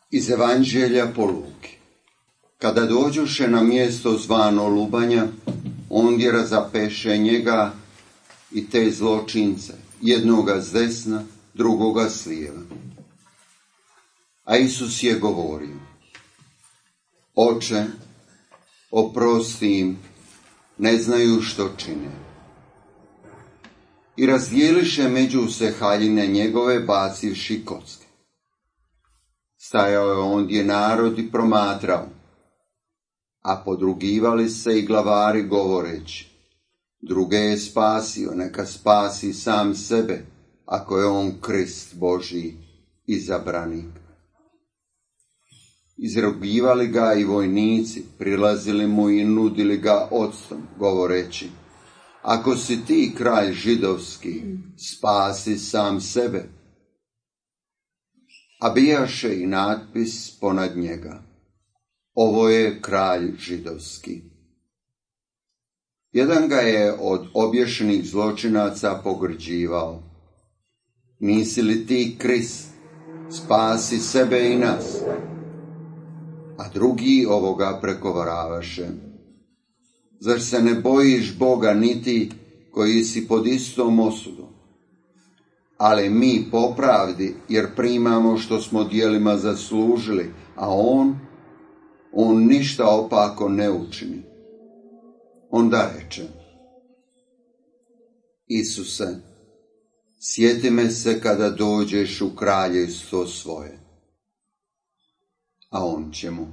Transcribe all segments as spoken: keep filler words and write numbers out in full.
Iz Evanđelja po Luki. Kada dođoše na mjesto zvano Lubanja, ondje razapeše njega i te zločince, jednoga s desna, drugoga s lijeva. A Isus je govorio: Oče, oprosti im, ne znaju što čine. I razdijeliše među se haljine njegove, bacivši kocke. Stajao je ondje narod i promatrao, a podrugivali se i glavari govoreći: druge je spasio, neka spasi sam sebe, ako je on Krist Božji, izabranik. Izrugivali ga i vojnici, prilazili mu i nudili ga octom, govoreći: ako si ti kralj židovski, spasi sam sebe. A bijaše i natpis ponad njega: ovo je kralj židovski. Jedan ga je od obješenih zločinaca pogrđivao: nisi li ti Krist, spasi sebe i nas. A drugi ovoga prekovaravaše: zar se ne bojiš Boga niti koji si pod istom osudom? Ali mi po pravdi, jer primamo što smo djelima zaslužili, a on, on ništa opako ne učini. Onda reče: Isuse, sjeti me se kada dođeš u kraljevstvo svoje. A on će mu: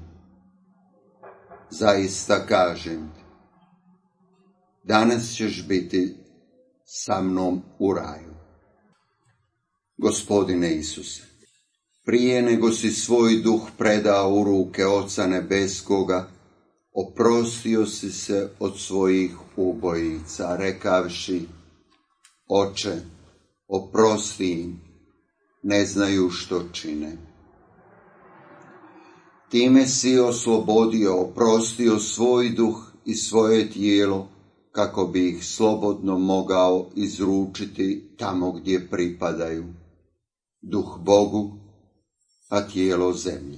zaista kažem ti, danas ćeš biti sa mnom u raju. Gospodine Isuse, prije nego si svoj duh predao u ruke Oca Nebeskoga, oprostio si se od svojih ubojica, rekavši: Oče, oprosti im, ne znaju što čine. Time si oslobodio, oprostio svoj duh i svoje tijelo, kako bi ih slobodno mogao izručiti tamo gdje pripadaju, duh Bogu, a tijelo zemlji.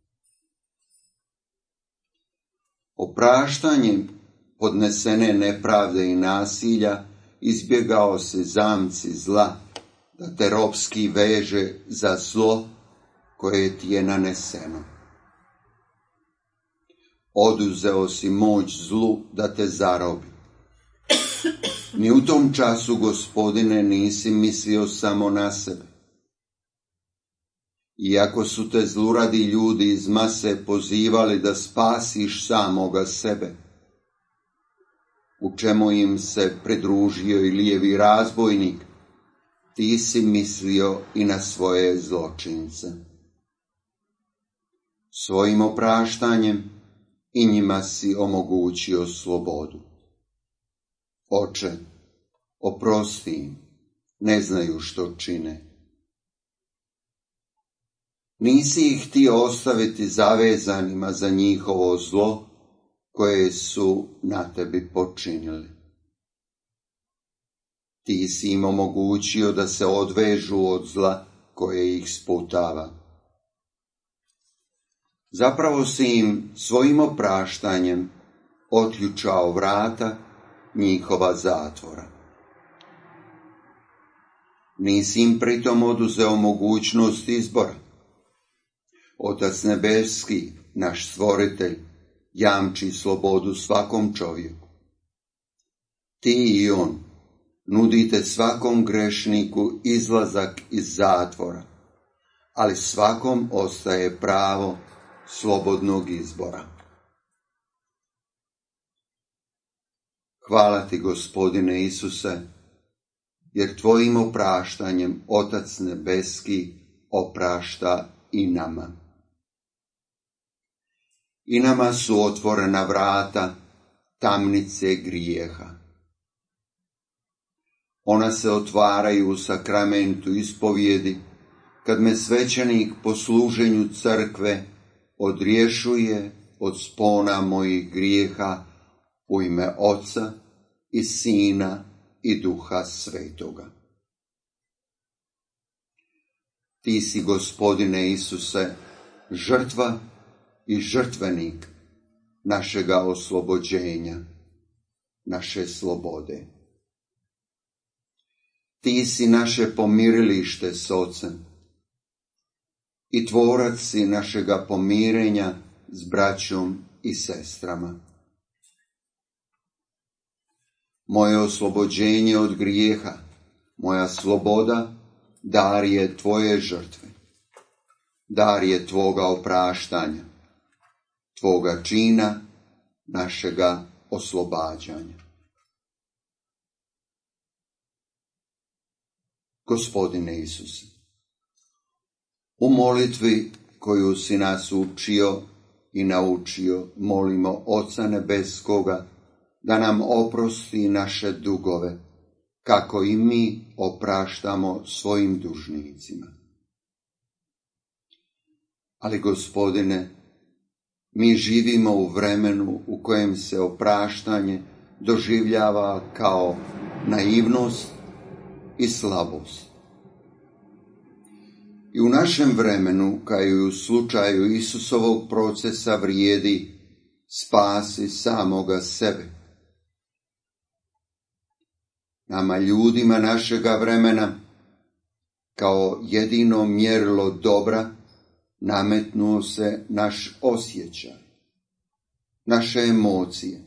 Opraštanjem podnesene nepravde i nasilja izbjegao se zamci zla, da te ropski veže za zlo koje ti je naneseno. Oduzeo si moć zlu da te zarobi. Ni u tom času, Gospodine, nisi mislio samo na sebe. Iako su te zluradi ljudi iz mase pozivali da spasiš samoga sebe, u čemu im se pridružio i lijevi razbojnik, ti si mislio i na svoje zločince. Svojim opraštanjem i njima si omogućio slobodu. Oče, oprosti im, ne znaju što čine. Nisi ih htio ostaviti zavezanima za njihovo zlo koje su na tebi počinili. Ti si im omogućio da se odvežu od zla koje ih sputava. Zapravo si im svojim opraštanjem otključao vrata njihova zatvora. Nisi im pritom oduzeo mogućnost izbora. Otac Nebeski, naš stvoritelj, jamči slobodu svakom čovjeku. Ti i on nudite svakom grešniku izlazak iz zatvora, ali svakom ostaje pravo slobodnog izbora. Hvala ti, Gospodine Isuse, jer tvojim opraštanjem Otac Nebeski oprašta i nama. I nama su otvorena vrata tamnice grijeha. Ona se otvaraju u sakramentu ispovjedi, kad me svećenik po služenju crkve odriješuje od spona mojih grijeha u ime Oca i Sina i Duha Svetoga. Ti si, Gospodine Isuse, žrtva i žrtvenik našega oslobođenja, naše slobode. Ti si naše pomirilište s Ocem i tvorac si našega pomirenja s braćom i sestrama. Moje oslobođenje od grijeha, moja sloboda, dar je tvoje žrtve, dar je tvoga opraštanja, tvoga čina, našega oslobađanja. Gospodine Isuse, u molitvi koju si nas učio i naučio, molimo Oca Nebeskoga da nam oprosti naše dugove, kako i mi opraštamo svojim dužnicima. Ali, Gospodine, mi živimo u vremenu u kojem se opraštanje doživljava kao naivnost i slabost. I u našem vremenu, kao i u slučaju Isusovog procesa, vrijedi spasi samoga sebe. Nama, ljudima našega vremena, kao jedino mjerilo dobra, nametnuo se naš osjećaj, naše emocije.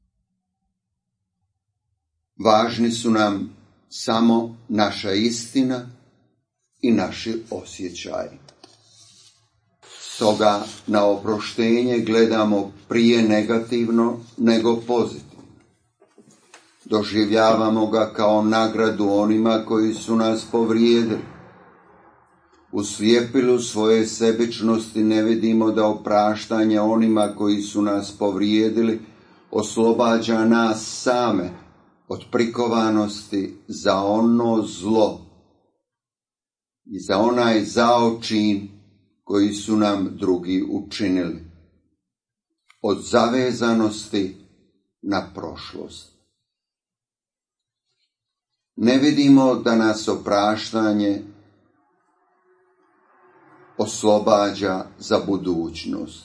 Važni su nam samo naša istina i naši osjećaji. Stoga na oproštenje gledamo prije negativno nego pozitivno. Doživljavamo ga kao nagradu onima koji su nas povrijedili. U slijepilu svoje sebičnosti ne vidimo da opraštanje onima koji su nas povrijedili oslobađa nas same od prikovanosti za ono zlo i za onaj zao čin koji su nam drugi učinili, od zavezanosti na prošlost. Ne vidimo da nas opraštanje oslobađa za budućnost.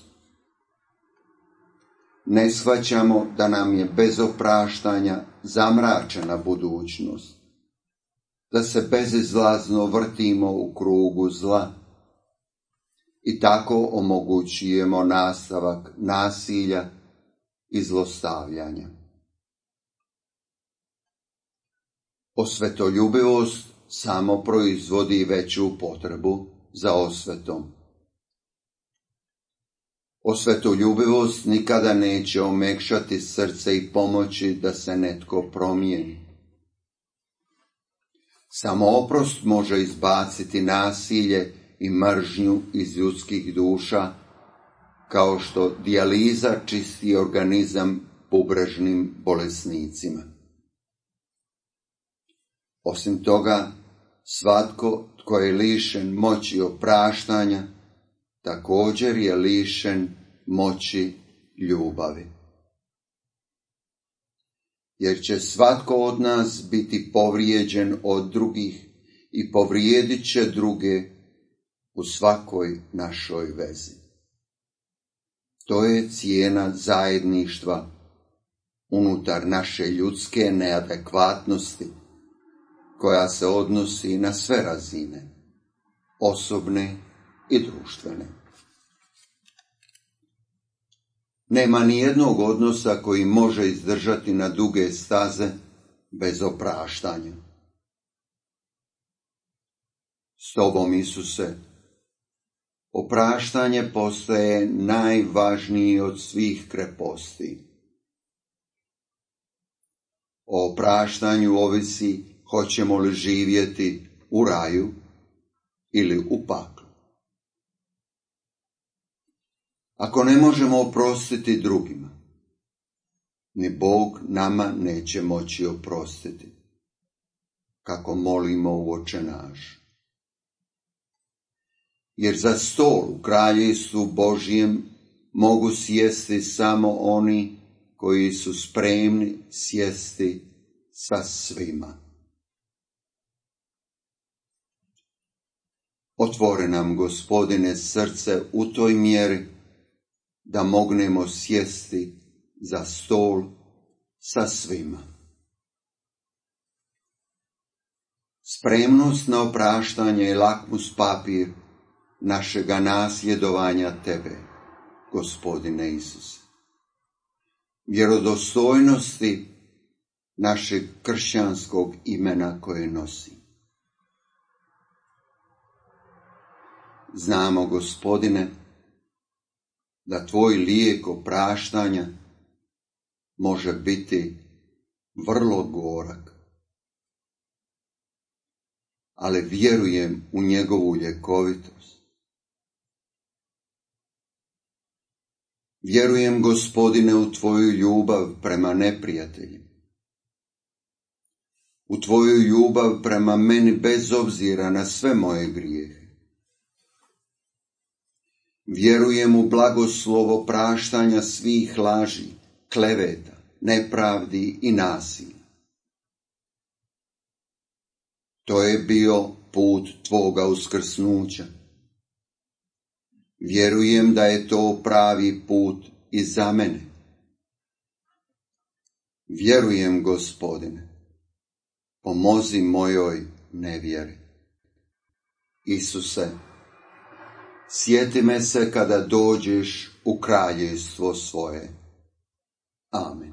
Ne shvaćamo da nam je bez opraštanja zamračena budućnost, da se bezizlazno vrtimo u krugu zla i tako omogućujemo nastavak nasilja i zlostavljanja. Osvetoljubivost samo proizvodi veću potrebu za osvetom. Osvetoljubivost nikada neće omekšati srce i pomoći da se netko promijeni. Samo oprost može izbaciti nasilje i mržnju iz ljudskih duša, kao što dijaliza čisti organizam bubrežnim bolesnicima. Osim toga, svatko tko je lišen moći opraštanja, također je lišen moći ljubavi. Jer će svatko od nas biti povrijeđen od drugih i povrijedit će druge u svakoj našoj vezi. To je cijena zajedništva unutar naše ljudske neadekvatnosti, koja se odnosi na sve razine, osobne i društvene. Nema ni jednog odnosa koji može izdržati na duge staze bez opraštanja. S tobom, Isuse, opraštanje postaje najvažniji od svih kreposti. O opraštanju ovisi hoćemo li živjeti u raju ili u paklu. Ako ne možemo oprostiti drugima, ni Bog nama neće moći oprostiti, kako molimo u Oče naš. Jer za stol u kraljevstvu Božjem mogu sjesti samo oni koji su spremni sjesti sa svima. Otvori nam, Gospodine, srce u toj mjeri da mognemo sjesti za stol sa svima. Spremnost na opraštanje je lakmus papir našega nasljedovanja Tebe, Gospodine Isuse. Vjerodostojnosti našeg kršćanskog imena koje nosi. Znamo, Gospodine, da Tvoj lijek opraštanja može biti vrlo gorak, ali vjerujem u njegovu ljekovitost. Vjerujem, Gospodine, u Tvoju ljubav prema neprijateljima, u Tvoju ljubav prema meni bez obzira na sve moje grijehe. Vjerujem u blagoslovo praštanja svih laži, kleveta, nepravdi i nasilja. To je bio put Tvoga uskrsnuća. Vjerujem da je to pravi put i za mene. Vjerujem, Gospodine, pomozi mojoj nevjeri. Isuse, sjeti me se kada dođeš u kraljevstvo svoje. Amen.